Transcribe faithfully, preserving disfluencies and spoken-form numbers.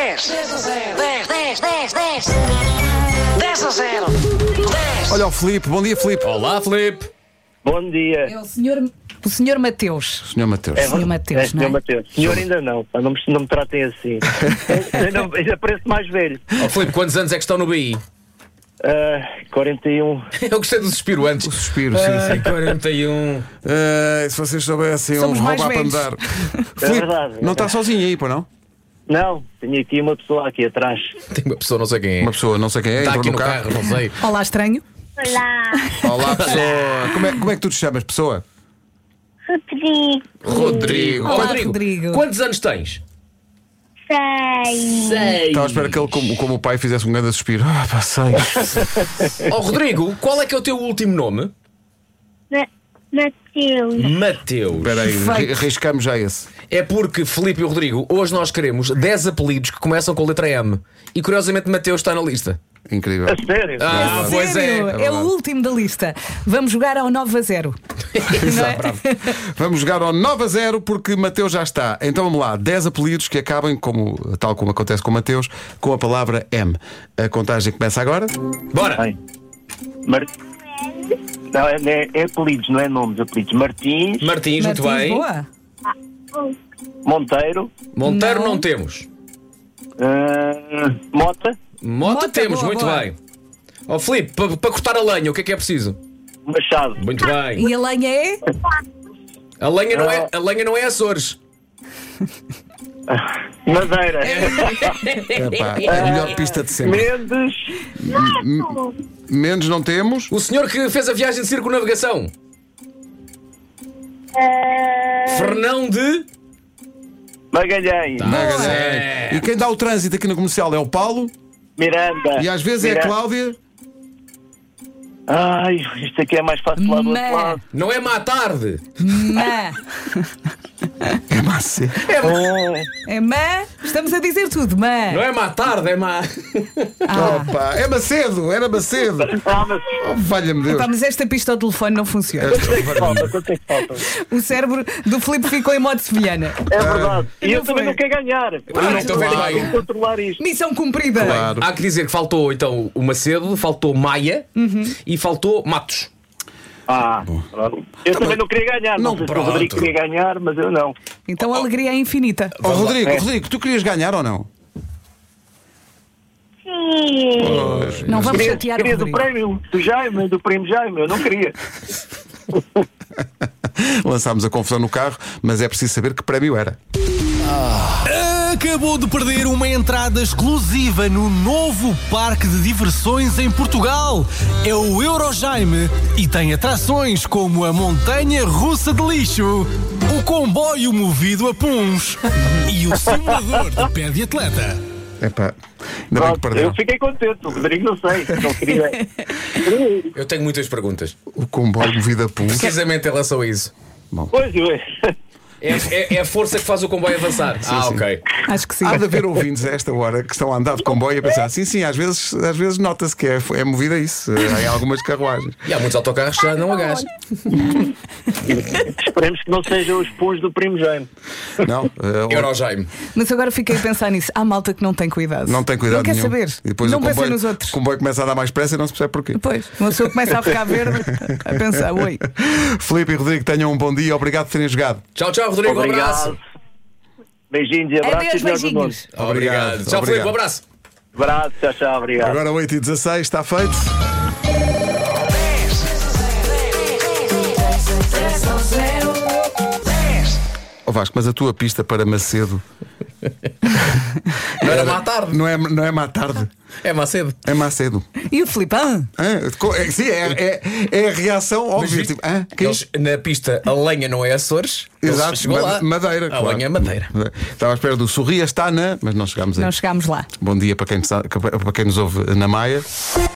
dez, dez a zero, dez, dez, dez, dez, dez a zero, dez. Olha o Filipe, bom dia Filipe. Olá, Filipe. Bom dia. É o senhor, o senhor Mateus. Senhor Mateus. É, senhor Mateus, é, senhor não é? Mateus. Senhor ainda não, pá, não me, não me tratem assim. ainda, ainda parece mais velho. Oh, Filipe, quantos anos é que estão no B I? Ah, quarenta e um. Eu gostei do suspiro antes. O suspiro, sim, Ai, sim. quarenta e um. Ah, se vocês soubessem, Somos um mais roubar para velhos. andar. É Filipe, verdade. não está sozinho aí, pá, não? Não, tenho aqui uma pessoa aqui atrás. Tem uma pessoa, não sei quem é. Uma pessoa, não sei quem é, Está entrou aqui no no carro. carro, não sei. Olá, estranho. Olá, Olá, pessoa. Como é, como é que tu te chamas, pessoa? Rodrigo, Rodrigo. Olá, Olha, Rodrigo. Quantos anos tens? sei. Seis. estava à espera que ele, como, como o pai, fizesse um grande suspiro. Ah, pá, seis. Oh, Rodrigo, qual é que é o teu último nome? Ma- Mateus, Mateus. Espera aí, Perfeito. arri- arriscamos já esse. É porque, Filipe e o Rodrigo, hoje nós queremos dez apelidos que começam com a letra M. E curiosamente Mateus está na lista. Incrível. A sério? Ah, É pois sério, é. é, o último da lista. Vamos jogar ao nove a zero. Exato, bravo. Vamos jogar ao nove a zero porque Mateus já está. Então vamos lá, dez apelidos que acabem, como, tal como acontece com Mateus, com a palavra M. A contagem começa agora. Bora. Ai. Mar... Não, é, é, é apelidos, não é nomes, apelidos. Martins, Martins, muito Martins, bem. boa. Monteiro, Monteiro não, Não. temos. ah, Mota, Mota, Mota, temos, boa, muito boa. bem. Ó Filipe, para cortar a lenha, o que é que é preciso? Machado. Muito bem. E a lenha é? A lenha não é, a lenha não é Açores. Madeira. Epá, a melhor pista de sempre. Mendes, Menos não temos. O senhor que fez a viagem de circunnavegação. Fernão de. Magalhães, Magalhães. É. E quem dá o trânsito aqui no comercial é o Paulo. Miranda. E às vezes é a Miranda. Cláudia. Ai, isto aqui é mais fácil lá do outro Má. lado. Não é má tarde. Má. É Macê. Oh, É má. Estamos a dizer tudo, má. Não é má tarde, é má. Ah. Opa, é Macedo, era Macedo. ah, mas Oh, valha-me Deus. Pá, mas esta pista ao telefone não funciona. quanto é que falta? Quanto é que falta? O cérebro do Filipe ficou em modo sevilhana. É verdade. E eu Não também foi. não quero ganhar. Eu Ah, não então vou vem bem. controlar isto. Missão cumprida. Claro. Há que dizer que faltou então o Macedo, faltou Maia e faltou Matos. Ah, pronto. Eu também não queria ganhar. Não, Não, sei se o pronto. Rodrigo queria ganhar, mas eu não. Então a alegria é infinita. Oh, Rodrigo, É. Rodrigo, tu querias ganhar ou não? sim. Não vamos Queria, chatear o queria do Rodrigo. prémio do Jaime, do primo Jaime. Eu não queria. Lançámos a confusão no carro, mas é preciso saber que prémio era. Acabou de perder uma entrada exclusiva no novo parque de diversões em Portugal. É o Eurojaime e tem atrações como a montanha russa de lixo, o comboio movido a puns e o simulador de pé de atleta. Epá, ainda bem que Pronto, perdeu. eu fiquei contente. O Rodrigo não sei. Não queria. Eu tenho muitas perguntas. O comboio movido a pulso. Precisamente em relação a isso. Pois eu. É, é- é a força que faz o comboio avançar. ah, sim. ok. Acho que sim. Há de haver ouvintes a esta hora que estão a andar de comboio a pensar, sim, sim, às vezes, às vezes nota-se que é, é movido a isso, eh, em algumas carruagens. E há muitos autocarros que já não a gás. Esperemos que não sejam os puns do primo Jaime. Não, eh, Eurojaime. Mas agora fiquei a pensar nisso. Há malta que não tem cuidado. não tem cuidado Não quer nenhum. saber. E depois Não o pensa comboio, nos outros. O comboio começa a dar mais pressa e não se percebe porquê. Depois, uma pessoa começa a ficar verde a pensar, oi. Filipe e Rodrigo, tenham um bom dia, obrigado por terem jogado. Tchau, tchau, Rodrigo. Um abraço. Obrigado. Beijinhos e abraços. Adeus, e melhores do mundo. beijinhos. Obrigado. Obrigado. Tchau, Filipe. Um Obrigado. abraço. Abraço, tchau, tchau. Obrigado. Agora oito e dezasseis, está feito. Ó Vasco, mas a tua pista para Macedo Não era má tarde. não é, não é má tarde, É Macedo. é Macedo. E o Filipe, ah, Hã? Co- é, sim, é, é, é a reação óbvia. viste- Tipo, hã? Que é Eles, isto? na pista, a lenha não é Açores. Eles Exato, chegou ma- lá. Madeira. A claro. lenha é Madeira. Estava à espera do Sorria está na, mas não chegámos aí. não chegámos lá. Bom dia para quem, para quem nos ouve na Maia.